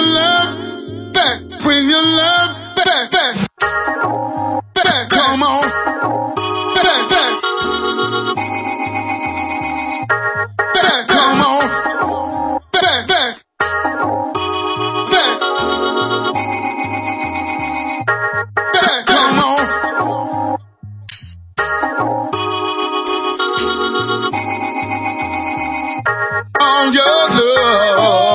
your love back. Bring your love back. Back. Come on. Back. Back. Come on. Back. Back. Come on. All your love.